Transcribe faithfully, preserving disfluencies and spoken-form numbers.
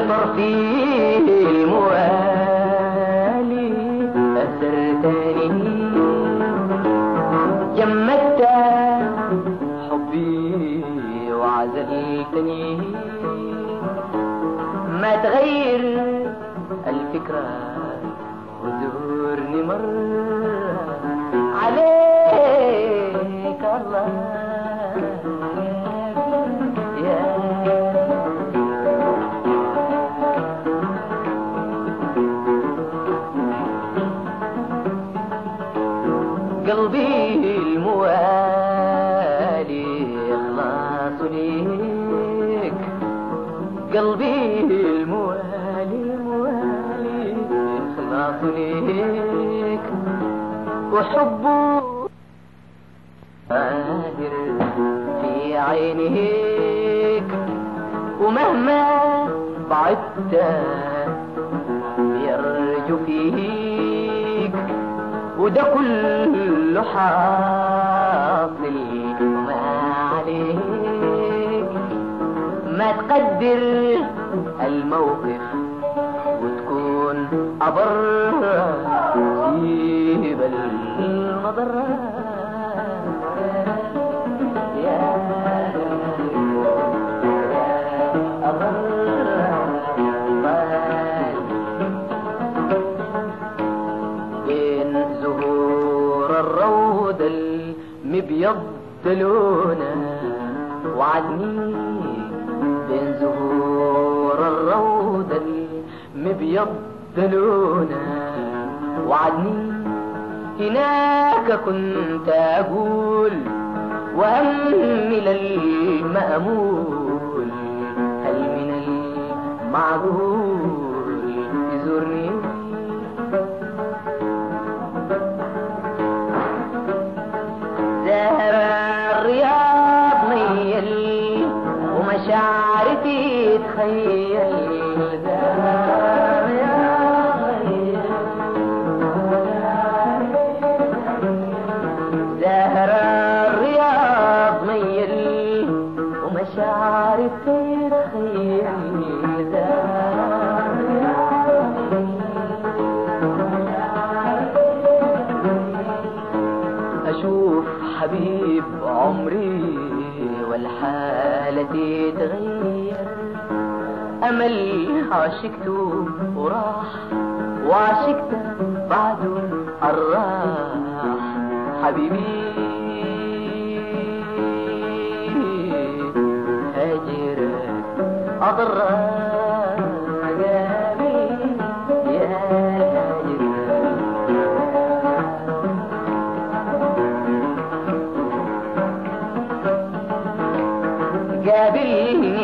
بطرفي الموالي أسرتني جمدت حبي وعزلتني ما تغير الفكرة وزورني مرة عليك الله يا قلبي الموالي إخلاص ليك قلبي الموالي الموالي إخلاص ليك وحبه قادر في عينيك ومهما بعدت يرجو فيك وده كله حاصل ما عليك ما تقدر الموقف وتكون أبر سيب المضرة يا أبر بين زهور الروض المبيض لونه وعدني بين زهور الروض المبيض لونه وعدني هناك كنت أقول وأمل المأمول هل من المعقول يزورني زهر الرياض ميل ومشاعرتي تخيل زهر الرياض ميل ومشاعرتي تخيل أشوف حبيب عمري والحالة تتغير أمل عشقته وراح وعشقت بعده الراح حبيبي هاجرك أضرك قابل يا هاجرك قابلني